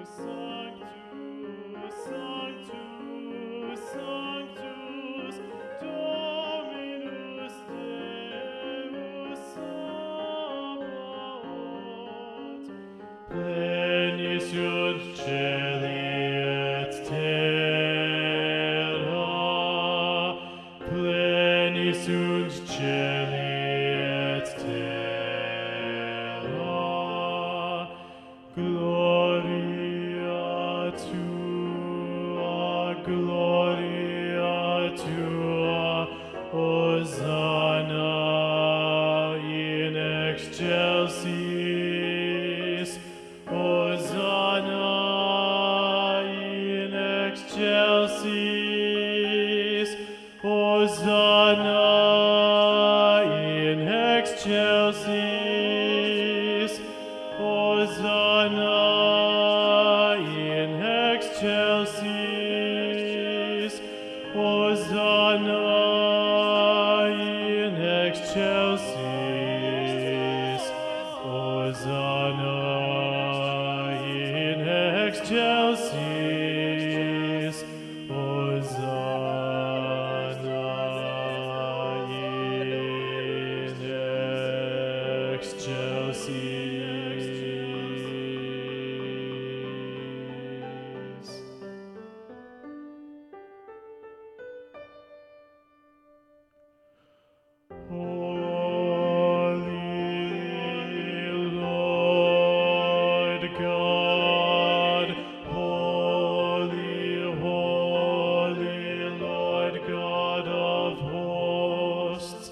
Sanctus, Sanctus, Sanctus, Dominus Deus Sabaoth. Pleni sunt celi et terra, pleni sunt celi et terra. Gloria tua, gloria tua, Hosanna in excelsis, Hosanna in excelsis, Hosanna in excelsis, Hosanna in excelsis, Hosanna in excelsis, Hosanna in excelsis, Hosanna in excelsis. Holy Lord God, holy, holy Lord God of hosts,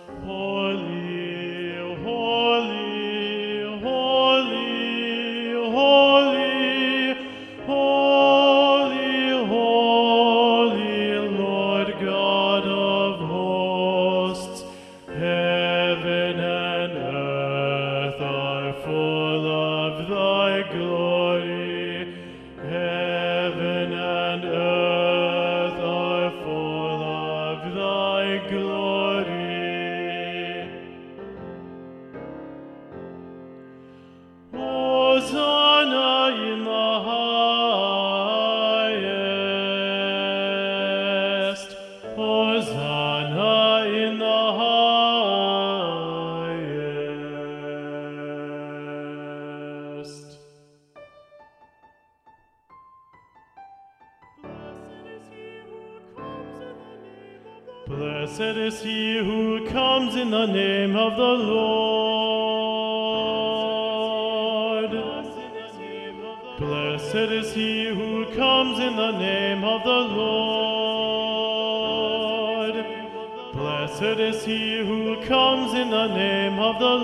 holy, holy, holy, holy, holy, holy Lord God of hosts. Heaven and earth are full of thy glory. Heaven and earth are full of thy glory. Hosanna in the highest. Hosanna in the highest. Blessed is he who comes in the name of the Lord. Blessed is he who comes in the name of the Lord. Blessed is he who comes in the name of the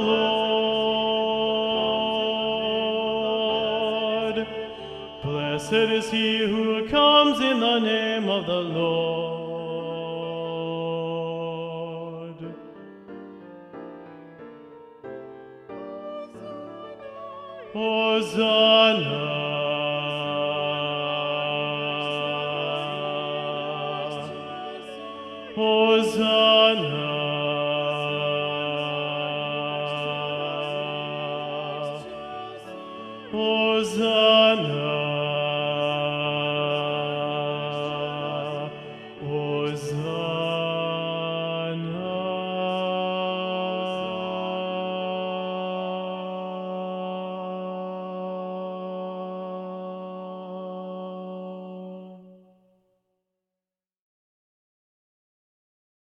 Lord. Blessed is he who comes in the name of the Lord. Hosanna. Hosanna. Hosanna.